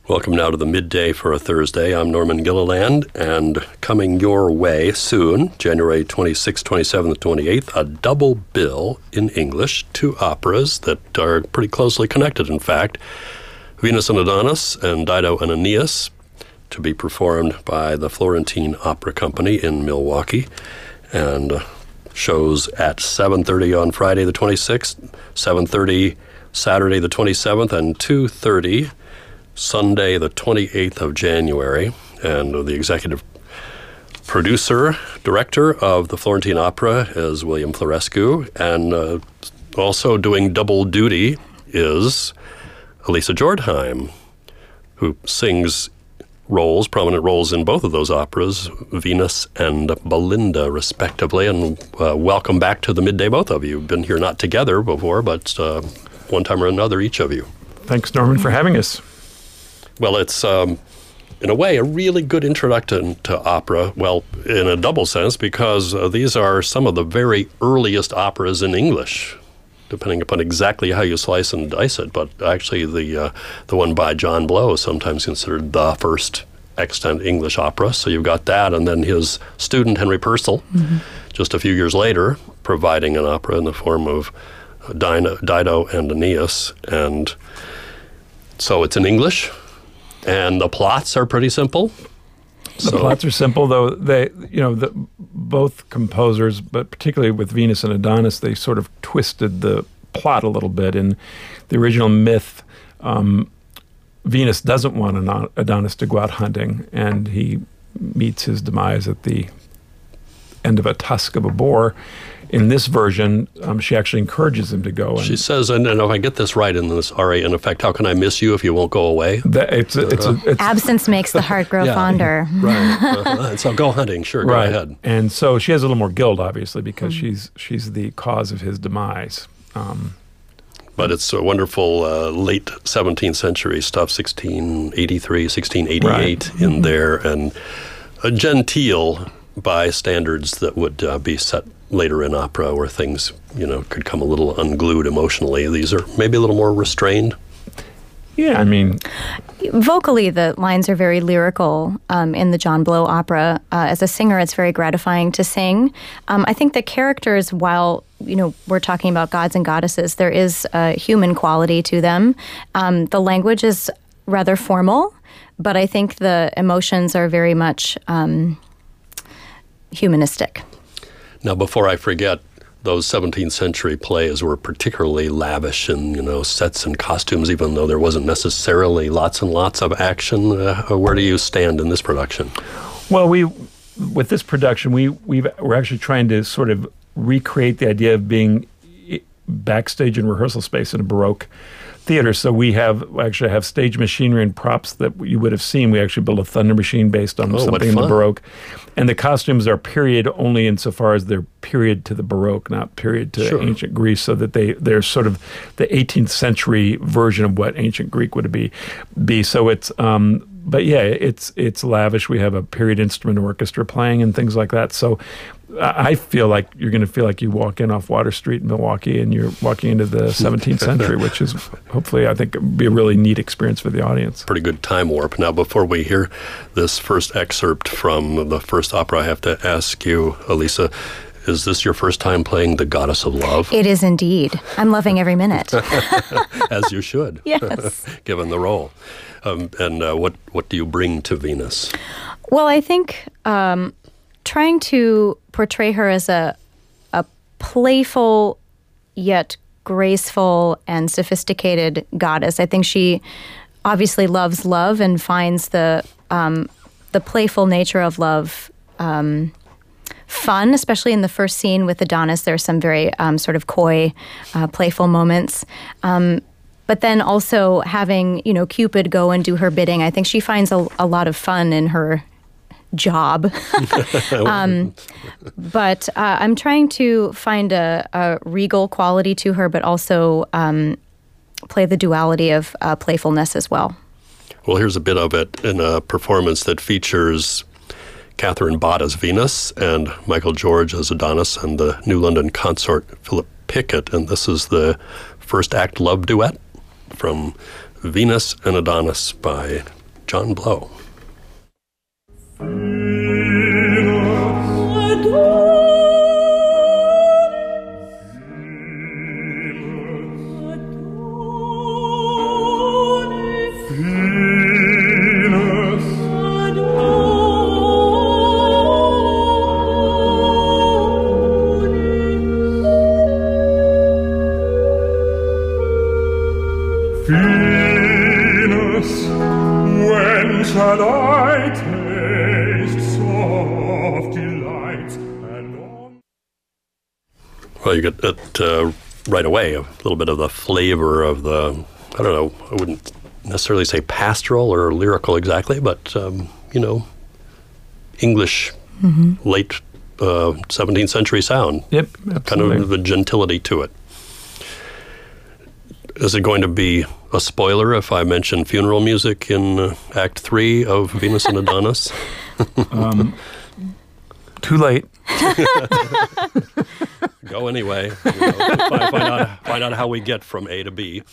Welcome now to the Midday for a Thursday. I'm Norman Gilliland, and coming your way soon, January 26th, 27th, 28th, a double bill in English, two operas that are pretty closely connected, in fact. Venus and Adonis and Dido and Aeneas, to be performed by the Florentine Opera Company in Milwaukee, and shows at 7:30 on Friday the 26th, 7:30 Saturday the 27th, and 2:30 Sunday, the 28th of January, and the executive producer, director of the Florentine Opera is William Florescu, and also doing double duty is Elisa Jordheim, who sings prominent roles in both of those operas, Venus and Belinda, respectively. And welcome back to the Midday, both of you. Been here not together before, but one time or another, each of you. Thanks, Norman, for having us. Well, it's, in a way, a really good introduction to opera, well, in a double sense, because these are some of the very earliest operas in English, depending upon exactly how you slice and dice it. But actually, the one by John Blow is sometimes considered the first extant English opera. So you've got that, and then his student, Henry Purcell, just a few years later, providing an opera in the form of Dido and Aeneas. And so it's in English. And the plots are pretty simple. The plots are simple, though both composers, but particularly with Venus and Adonis, they sort of twisted the plot a little bit. In the original myth, Venus doesn't want Adonis to go out hunting, and he meets his demise at the end of a tusk of a boar. In this version, she actually encourages him to go. She says, and if I get this right in this aria, in effect, how can I miss you if you won't go away? It's absence makes the heart grow fonder. Right. So go hunting, sure, go ahead. And so she has a little more guilt, obviously, because she's the cause of his demise. But it's a wonderful late 17th century stuff, 1683, 1688 in there, and a genteel by standards that would be set later in opera, where things, could come a little unglued emotionally. These are maybe a little more restrained. Yeah, I mean, vocally, the lines are very lyrical in the John Blow opera. As a singer, it's very gratifying to sing. I think the characters, while we're talking about gods and goddesses, there is a human quality to them. The language is rather formal, but I think the emotions are very much humanistic. Now, before I forget, those 17th century plays were particularly lavish in, sets and costumes, even though there wasn't necessarily lots and lots of action. Where do you stand in this production? Well, with this production, we're actually trying to sort of recreate the idea of being backstage in rehearsal space in a Baroque theater. So we actually have stage machinery and props that you would have seen. We actually built a thunder machine based on something in the Baroque. And the costumes are period only insofar as they're period to the Baroque, not period to ancient Greece, so that they're sort of the 18th century version of what ancient Greek would be. So it's but yeah, it's lavish. We have a period instrument orchestra playing and things like that. So I feel like you're going to feel like you walk in off Water Street in Milwaukee and you're walking into the 17th century, which is hopefully, I think, be a really neat experience for the audience. Pretty good time warp. Now, before we hear this first excerpt from the first opera, I have to ask you, Elisa, is this your first time playing the Goddess of Love? It is indeed. I'm loving every minute. As you should. Yes. Given the role. And what do you bring to Venus? Well, I think trying to portray her as a playful yet graceful and sophisticated goddess. I think she obviously loves love and finds the playful nature of love fun, especially in the first scene with Adonis. There are some very sort of coy, playful moments. But then also having, Cupid go and do her bidding. I think she finds a lot of fun in her job. But I'm trying to find a regal quality to her, but also play the duality of playfulness as well. Well, here's a bit of it in a performance that features Catherine Bott as Venus and Michael George as Adonis and the New London consort Philip Pickett. And this is the first act love duet from Venus and Adonis by John Blow. Shall I taste soft delights and all? Well, you get it right away, a little bit of the flavor of the, I don't know, I wouldn't necessarily say pastoral or lyrical exactly, but, English late 17th century sound. Yep, absolutely. Kind of the gentility to it. Is it going to be a spoiler if I mention funeral music in Act 3 of Venus and Adonis? Too late. Go anyway. Find out how we get from A to B.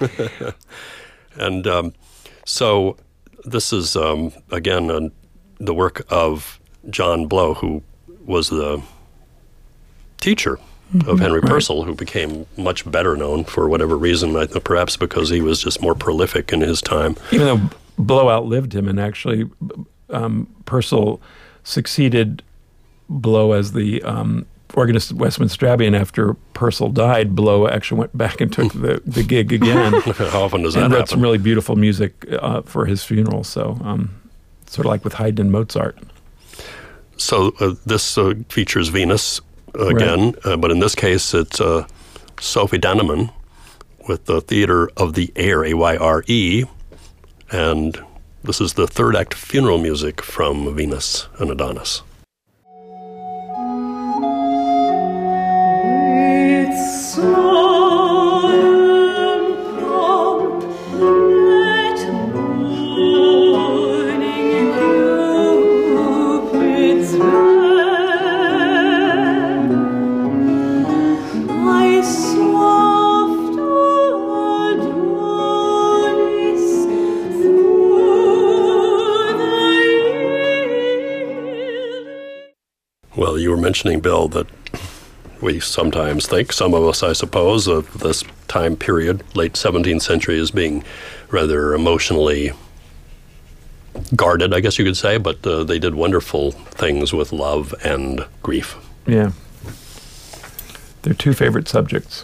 And so this is, again, the work of John Blow, who was the teacher of Henry Purcell, who became much better known for whatever reason, perhaps because he was just more prolific in his time. Even though Blow outlived him, and actually Purcell succeeded Blow as the organist at Westminster Abbey, and after Purcell died, Blow actually went back and took the gig again. How often does that and happen? wrote some really beautiful music for his funeral, so sort of like with Haydn and Mozart. So this features Venus again, right. But in this case it's Sophie Dannemann with the Theater of the Air, A-Y-R-E, and this is the third act funeral music from Venus and Adonis. Well, you were mentioning, Bill, that we sometimes think, some of us, I suppose, of this time period, late 17th century, as being rather emotionally guarded, I guess you could say, but they did wonderful things with love and grief. Yeah. They're two favorite subjects.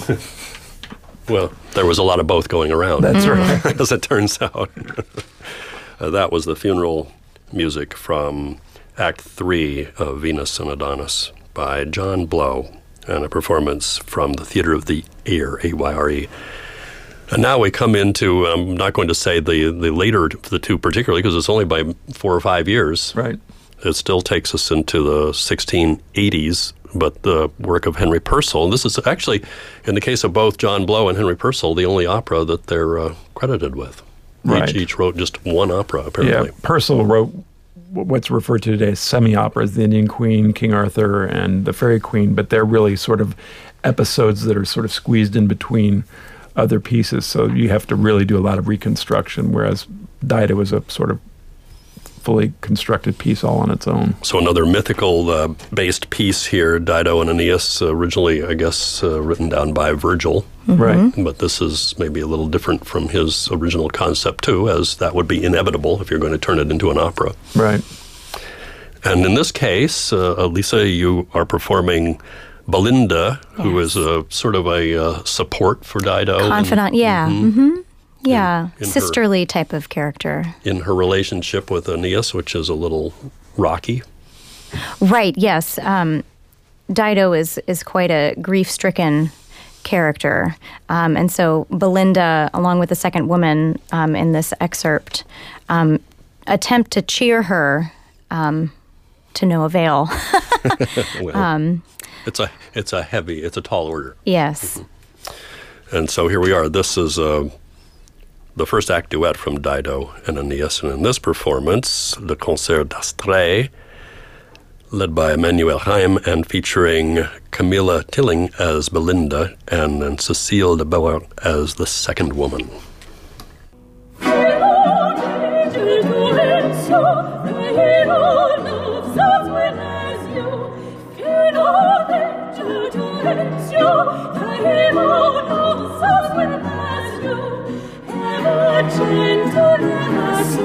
Well, there was a lot of both going around. That's right. As it turns out. That was the funeral music from Act 3 of Venus and Adonis by John Blow, and a performance from the Theater of the Air, A-Y-R-E. And now we come into, I'm not going to say the later of the two particularly, because it's only by 4 or 5 years. Right. It still takes us into the 1680s, but the work of Henry Purcell. And this is actually, in the case of both John Blow and Henry Purcell, the only opera that they're credited with. Right. Each wrote just one opera, apparently. Yeah, Purcell wrote what's referred to today as semi-operas, the Indian Queen, King Arthur, and the Fairy Queen, but they're really sort of episodes that are sort of squeezed in between other pieces, so you have to really do a lot of reconstruction, whereas Dido was a sort of fully constructed piece all on its own. So another mythical based piece here, Dido and Aeneas, originally, I guess, written down by Virgil. Mm-hmm. Right. But this is maybe a little different from his original concept, too, as that would be inevitable if you're going to turn it into an opera. Right. And in this case, Lisa, you are performing Belinda, who is a sort of a support for Dido. Confidant, yeah. Mm-hmm. Yeah, in sisterly her, type of character. In her relationship with Aeneas, which is a little rocky. Right, yes. Dido is quite a grief-stricken character. And so Belinda, along with the second woman in this excerpt, attempt to cheer her to no avail. Well, it's a tall order. Yes. Mm-hmm. And so here we are. This is the first act duet from Dido and Aeneas, and in this performance, the Concert d'Astrée, led by Emmanuel Haim and featuring Camilla Tilling as Belinda and then Cécile de Beauvoir as the second woman.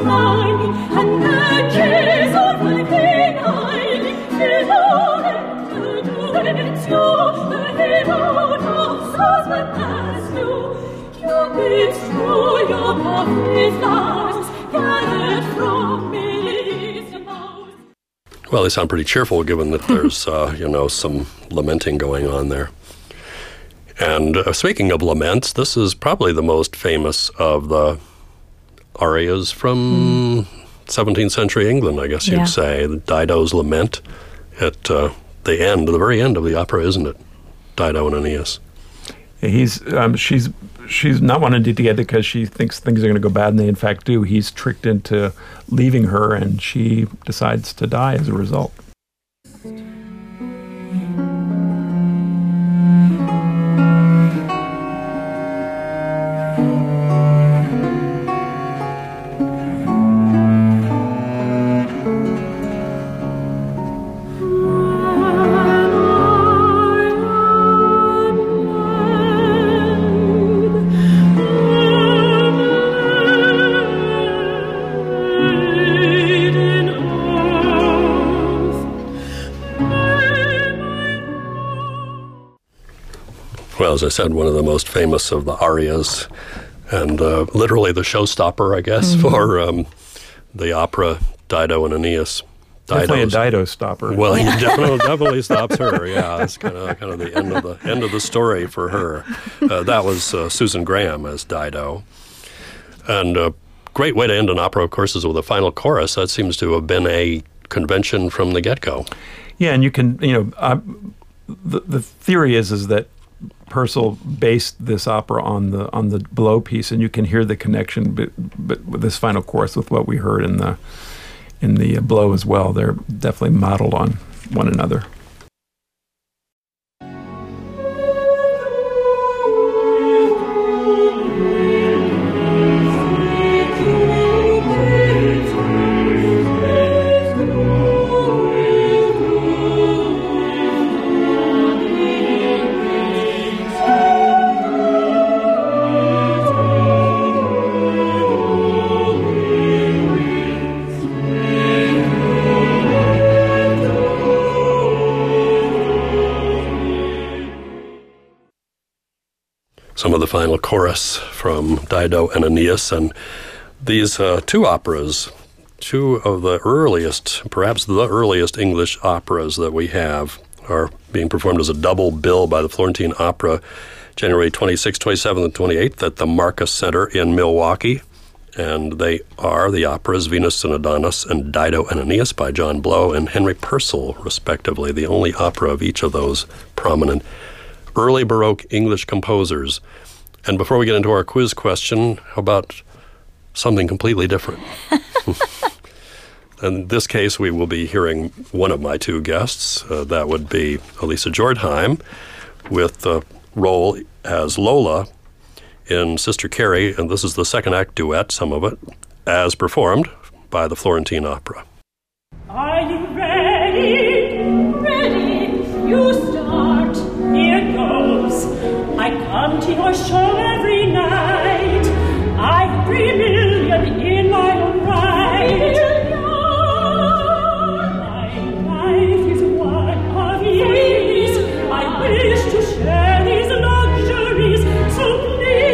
Well, they sound pretty cheerful given that there's, some lamenting going on there. And speaking of laments, this is probably the most famous of the arias from 17th century England, I guess you'd say. Dido's Lament at the very end of the opera, isn't it? Dido and Aeneas. She's not wanting to get together because she thinks things are going to go bad, and they in fact do. He's tricked into leaving her, and she decides to die as a result. Well, as I said, one of the most famous of the arias, and literally the showstopper, I guess, for the opera Dido and Aeneas. Definitely a Dido stopper. Well, he definitely stops her. Yeah, that's kind of the end of the story for her. That was Susan Graham as Dido, and a great way to end an opera, of course, is with a final chorus. That seems to have been a convention from the get-go. Yeah, and you can, the theory is that Purcell based this opera on the Blow piece, and you can hear the connection, but with this final chorus with what we heard in the Blow as well. They're definitely modeled on one another. Some of the final chorus from Dido and Aeneas, and these two operas, two of the earliest, perhaps the earliest English operas that we have, are being performed as a double bill by the Florentine Opera, January 26th, 27th, and 28th at the Marcus Center in Milwaukee. And they are the operas Venus and Adonis and Dido and Aeneas by John Blow and Henry Purcell, respectively, the only opera of each of those prominent early Baroque English composers. And before we get into our quiz question, how about something completely different? In this case, we will be hearing one of my two guests. That would be Elisa Jordheim, with the role as Lola in Sister Carrie, and this is the second act duet, some of it, as performed by the Florentine Opera. Are you ready? Ready. You start. Here goes. I come to your show every night. I've 3 million in my own right. My life is one of ease. I wish to share these luxuries, so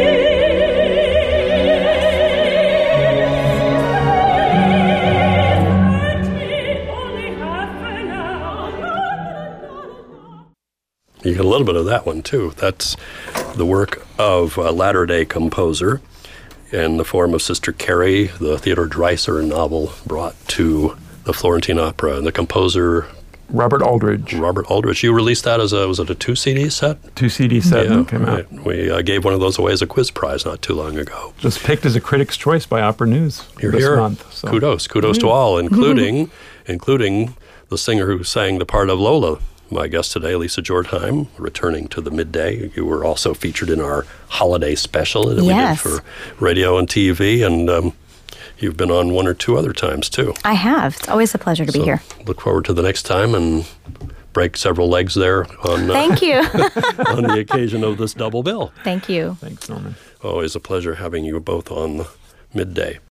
you get a little bit of that one, too. That's the work of a latter-day composer in the form of Sister Carrie, the Theodore Dreiser novel brought to the Florentine Opera. And the composer... Robert Aldridge. You released that as was it a 2-CD set? 2-CD set that came out. We gave one of those away as a quiz prize not too long ago. Just picked as a Critics' Choice by Opera News this month. So. Kudos to all, including the singer who sang the part of Lola. My guest today, Elisa Jordheim, returning to the midday. You were also featured in our holiday special that we did for radio and TV, and you've been on one or two other times, too. I have. It's always a pleasure to be here. Look forward to the next time and break several legs there on Thank you. on the occasion of this double bill. Thank you. Thanks, Norman. Always a pleasure having you both on the midday.